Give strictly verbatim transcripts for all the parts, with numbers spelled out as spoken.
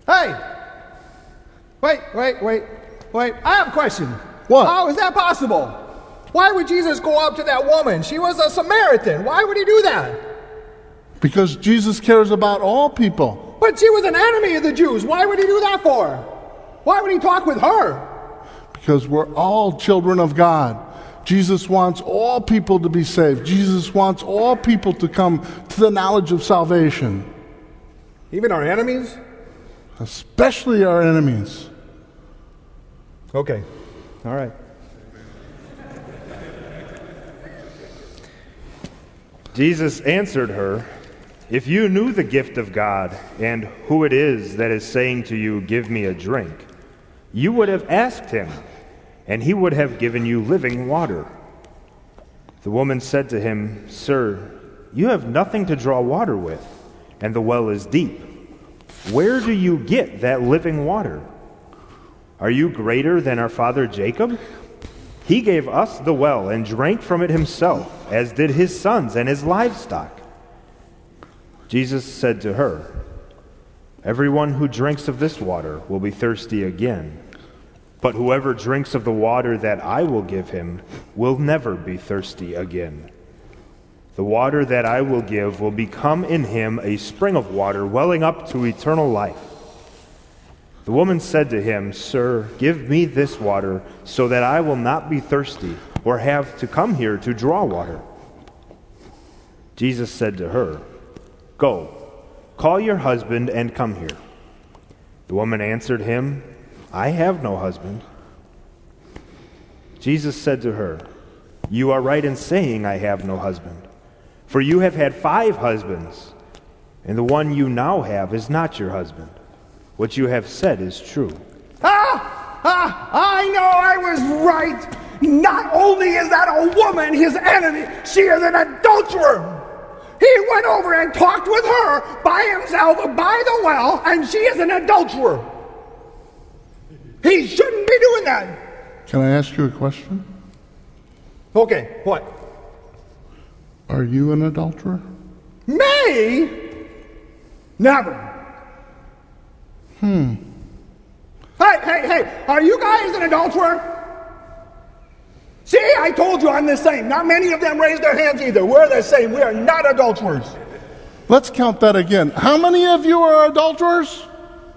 Hey! Wait, wait, wait, wait. I have a question. What? How is that possible? Why would Jesus go up to that woman? She was a Samaritan. Why would he do that? Because Jesus cares about all people. But she was an enemy of the Jews. Why would he do that for? Why would he talk with her? Because we're all children of God. Jesus wants all people to be saved. Jesus wants all people to come to the knowledge of salvation. Even our enemies? Especially our enemies. Okay. All right. Jesus answered her, "If you knew the gift of God and who it is that is saying to you, 'Give me a drink,' you would have asked him, and he would have given you living water." The woman said to him, "Sir, you have nothing to draw water with, and the well is deep. Where do you get that living water? Are you greater than our father Jacob? He gave us the well and drank from it himself, as did his sons and his livestock." Jesus said to her, "Everyone who drinks of this water will be thirsty again. But whoever drinks of the water that I will give him will never be thirsty again. The water that I will give will become in him a spring of water welling up to eternal life." The woman said to him, "Sir, give me this water so that I will not be thirsty or have to come here to draw water." Jesus said to her, "Go, call your husband and come here." The woman answered him, "I have no husband." Jesus said to her, "You are right in saying, 'I have no husband,' for you have had five husbands, and the one you now have is not your husband. What you have said is true." Ah! Ah! I know I was right! Not only is that a woman his enemy, she is an adulterer! He went over and talked with her by himself by the well, and she is an adulterer! He shouldn't be doing that! Can I ask you a question? Okay, what? Are you an adulterer? Me? Never. Hmm. Hey, hey, hey, are you guys an adulterer? See, I told you I'm the same. Not many of them raised their hands either. We're the same. We are not adulterers. Let's count that again. How many of you are adulterers?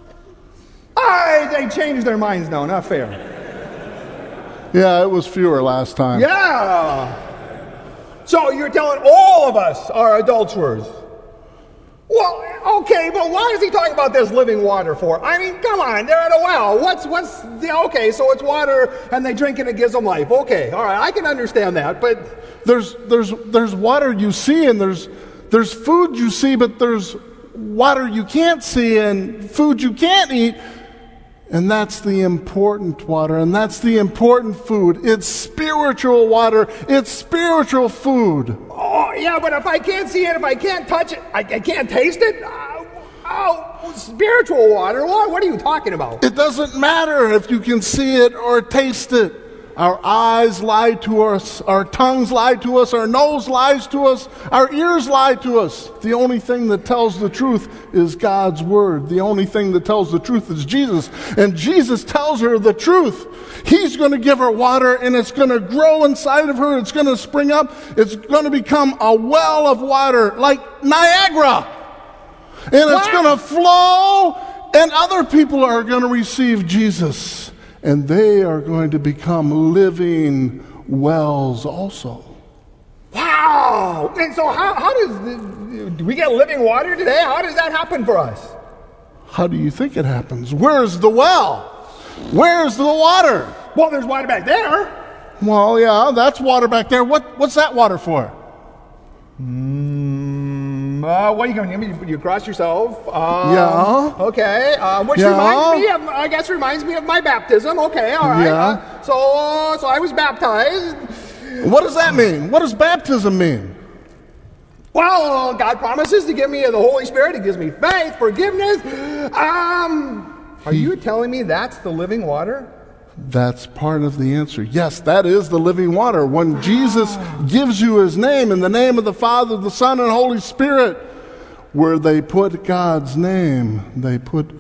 I, they changed their minds now. Not fair. Yeah, it was fewer last time. Yeah. So you're telling all of us are adulterers. Well, okay, but why is he talking about this living water for? I mean, come on, they're at a well. What's, what's, the, okay, so it's water and they drink it and it gives them life. Okay, all right, I can understand that, but... There's, there's, there's water you see and there's, there's food you see, but there's water you can't see and food you can't eat. And that's the important water, and that's the important food. It's spiritual water. It's spiritual food. Oh, yeah, but if I can't see it, if I can't touch it, I, I can't taste it? Uh, oh, spiritual water? What, what are you talking about? It doesn't matter if you can see it or taste it. Our eyes lie to us, our tongues lie to us, our nose lies to us, our ears lie to us. The only thing that tells the truth is God's word. The only thing that tells the truth is Jesus. And Jesus tells her the truth. He's going to give her water and it's going to grow inside of her. It's going to spring up. It's going to become a well of water like Niagara. And it's Wow. going to flow and other people are going to receive Jesus. And they are going to become living wells also. Wow! And so how, how does, the, do we get living water today? How does that happen for us? How do you think it happens? Where's the well? Where's the water? Well, there's water back there. Well, yeah, that's water back there. What, what's that water for? Mm, uh, what are you going to do? You cross yourself? Um, Yeah. Okay. Uh, which Yeah. reminds me of, I guess reminds me of my baptism. Okay, all right. Yeah. Uh, so, uh, so I was baptized. What does that mean? What does baptism mean? Well, God promises to give me the Holy Spirit. He gives me faith, forgiveness. Um, are you telling me that's the living water? That's part of the answer. Yes, that is the living water. When Jesus gives you his name, in the name of the Father, the Son, and Holy Spirit, where they put God's name, they put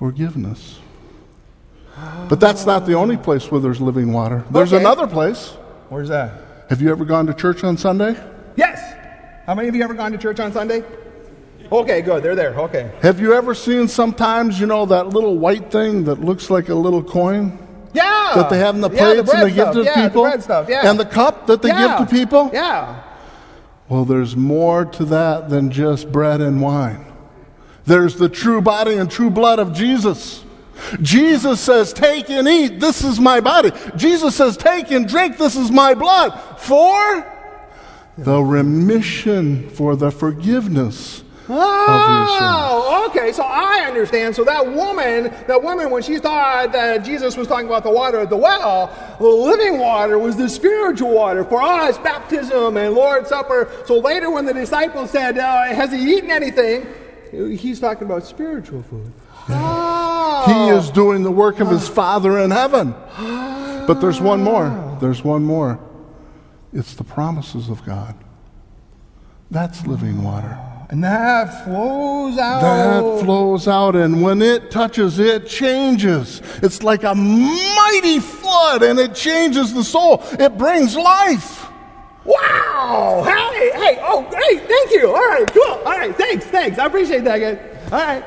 forgiveness. But that's not the only place where there's living water. There's Okay. another place. Where's that? Have you ever gone to church on Sunday? Yes. How many of you ever gone to church on Sunday? Okay, good. They're there. Okay. Have you ever seen sometimes, you know, that little white thing that looks like a little coin Yeah. that they have in the Yeah, plates the bread and they give stuff. to yeah, people? The bread stuff. Yeah. And the cup that they yeah. give to people? Yeah. Well, there's more to that than just bread and wine. There's the true body and true blood of Jesus. Jesus says, take and eat, this is my body. Jesus says, take and drink, this is my blood. For the remission, for the forgiveness of your sins. Oh, okay. So I understand. So that woman, that woman, when she thought that Jesus was talking about the water at the well, the living water was the spiritual water. For us, baptism and Lord's Supper. So later when the disciples said, uh, has he eaten anything? He's talking about spiritual food. Oh. He is doing the work of his Father in heaven. But there's one more. There's one more. It's the promises of God. That's living water. And that flows out. That flows out, and when it touches, it changes. It's like a mighty flood, and it changes the soul. It brings life. Wow! Hey, hey, oh, great, thank you. All right, cool. All right, thanks, thanks. I appreciate that, guys. All right.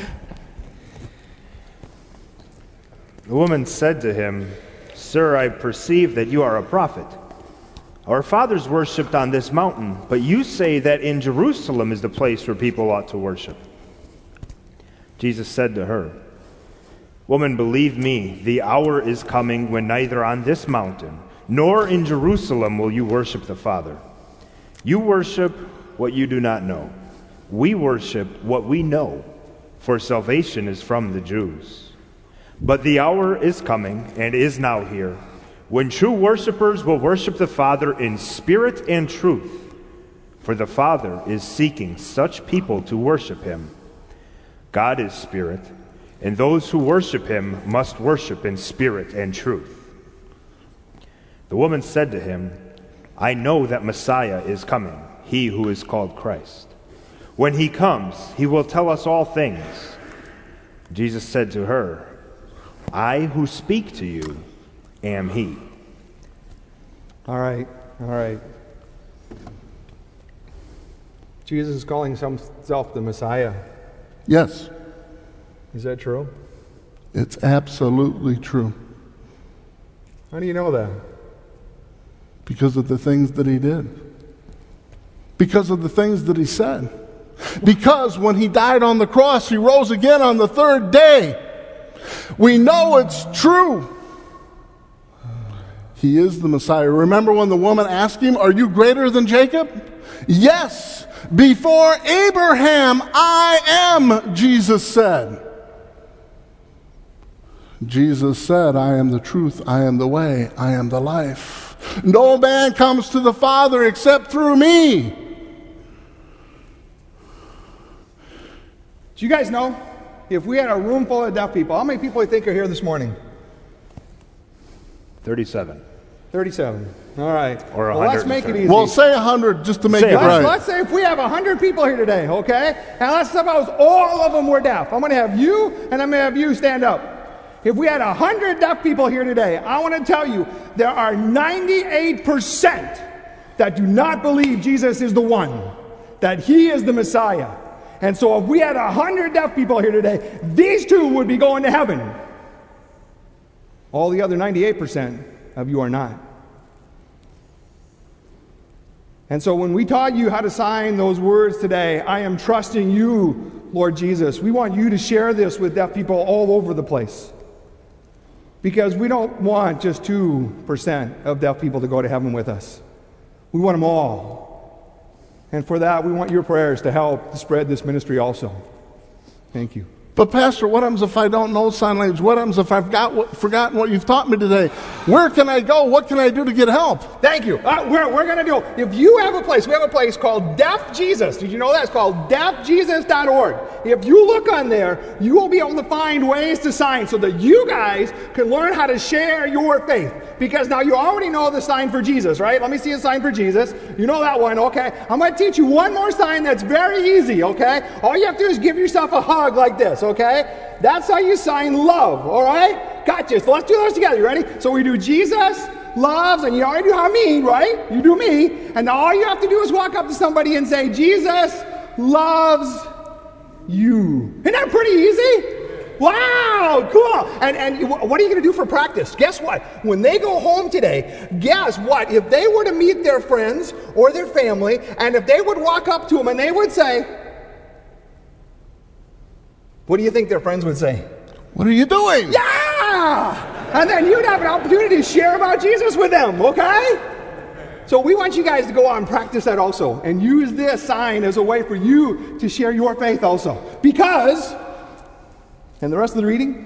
The woman said to him, Sir, I perceive that you are a prophet. Our fathers worshipped on this mountain, but you say that in Jerusalem is the place where people ought to worship. Jesus said to her, Woman, believe me, the hour is coming when neither on this mountain nor in Jerusalem will you worship the Father. You worship what you do not know. We worship what we know, for salvation is from the Jews. But the hour is coming, and is now here, when true worshipers will worship the Father in spirit and truth, for the Father is seeking such people to worship him. God is spirit, and those who worship him must worship in spirit and truth. The woman said to him, I know that Messiah is coming, he who is called Christ. When he comes, he will tell us all things. Jesus said to her, I who speak to you am he. All right, all right. Jesus is calling himself the Messiah. Yes, Is that true? it's absolutely true. How do you know that? Because of the things that he did. Because of the things that he said. Because when he died on the cross, he rose again on the third day. We know it's true. He is the Messiah. Remember when the woman asked him, are you greater than Jacob? Yes, before Abraham I am, Jesus said. Jesus said, I am the truth, I am the way, I am the life. No man comes to the Father except through me. Do you guys know, if we had a room full of deaf people, how many people do you think are here this morning? thirty-seven. thirty-seven. All right. Or well, let's make it easy. Well, say a hundred just to make Say it a right. Let's, let's say if we have one hundred people here today, okay? And let's suppose all of them were deaf. I'm going to have you and I'm going to have you stand up. If we had one hundred deaf people here today, I want to tell you there are ninety-eight percent that do not believe Jesus is the one, that he is the Messiah. And so if we had one hundred deaf people here today, these two would be going to heaven. All the other ninety-eight percent of you are not. And so when we taught you how to sign those words today, I am trusting you, Lord Jesus. We want you to share this with deaf people all over the place. Because we don't want just two percent of deaf people to go to heaven with us. We want them all. And for that, we want your prayers to help to spread this ministry also. Thank you. But Pastor, what happens if I don't know sign language? What happens if I've got what, forgotten what you've taught me today? Where can I go? What can I do to get help? Thank you. Uh, we're we're going to do, if you have a place, we have a place called Deaf Jesus. Did you know that? It's called deaf jesus dot org. If you look on there, you will be able to find ways to sign so that you guys can learn how to share your faith. Because now you already know the sign for Jesus, right? Let me see a sign for Jesus. You know that one, okay? I'm going to teach you one more sign that's very easy, okay? All you have to do is give yourself a hug like this, else, okay? That's how you sign love, all right? Gotcha. So let's do those together. You ready? So we do Jesus loves, and you already do how me, right? You do me. And now all you have to do is walk up to somebody and say, Jesus loves you. Isn't that pretty easy? Wow, cool. And, and what are you going to do for practice? Guess what? When they go home today, guess what? If they were to meet their friends or their family, and if they would walk up to them and they would say, what do you think their friends would say? What are you doing? Yeah! And then you'd have an opportunity to share about Jesus with them, okay? So we want you guys to go out and practice that also, and use this sign as a way for you to share your faith also. Because, and the rest of the reading?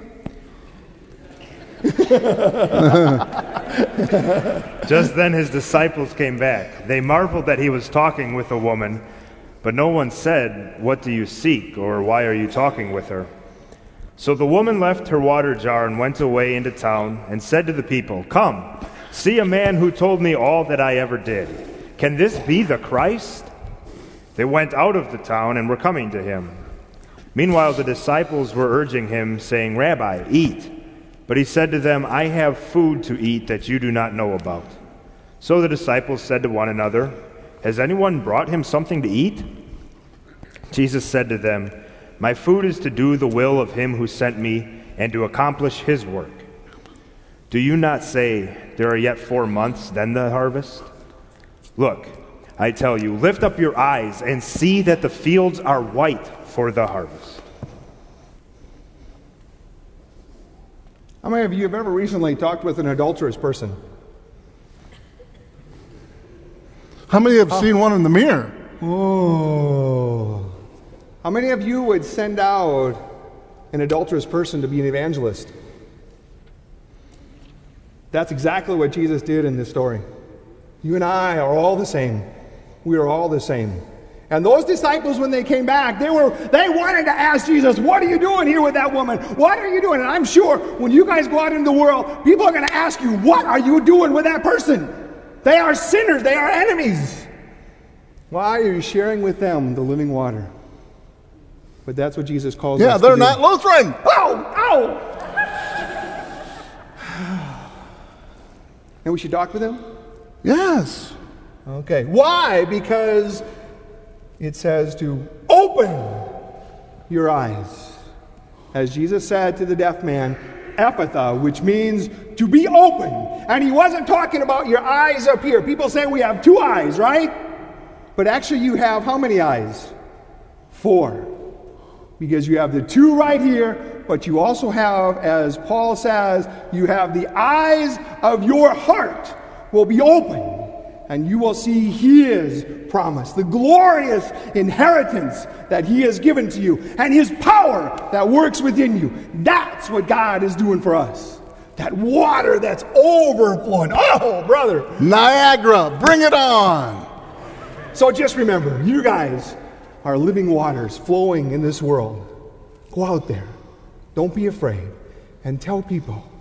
Just then his disciples came back. They marveled that he was talking with a woman, but no one said, "What do you seek?" or "Why are you talking with her?" So the woman left her water jar and went away into town and said to the people, "Come, see a man who told me all that I ever did. Can this be the Christ?" They went out of the town and were coming to him. Meanwhile the disciples were urging him, saying, "Rabbi, eat." But he said to them, "I have food to eat that you do not know about." So the disciples said to one another, "Has anyone brought him something to eat?" Jesus said to them, "My food is to do the will of him who sent me and to accomplish his work. Do you not say, 'There are yet four months, then the harvest'? Look, I tell you, lift up your eyes and see that the fields are white for the harvest." How many of you have ever recently talked with an adulterous person? How many have oh. seen one in the mirror? Oh. How many of you would send out an adulterous person to be an evangelist? That's exactly what Jesus did in this story. You and I are all the same. We are all the same. And those disciples, when they came back, they were they wanted to ask Jesus, "What are you doing here with that woman? What are you doing?" And I'm sure when you guys go out into the world, people are going to ask you, "What are you doing with that person? They are sinners. They are enemies. Why are you sharing with them the living water?" But that's what Jesus calls yeah, us to do. Yeah, they're not Lutheran. Oh, oh! And we should talk with them? Yes. Okay. Why? Because it says to open your eyes. As Jesus said to the deaf man, Ephphatha, which means to be open. And he wasn't talking about your eyes up here. People say we have two eyes, right? But actually you have how many eyes? Four. Because you have the two right here, but you also have, as Paul says, you have the eyes of your heart will be open, and you will see his promise, the glorious inheritance that he has given to you, and his power that works within you. That's what God is doing for us. That water that's overflowing. Oh, brother. Niagara, bring it on. So just remember, you guys are living waters flowing in this world. Go out there. Don't be afraid. And tell people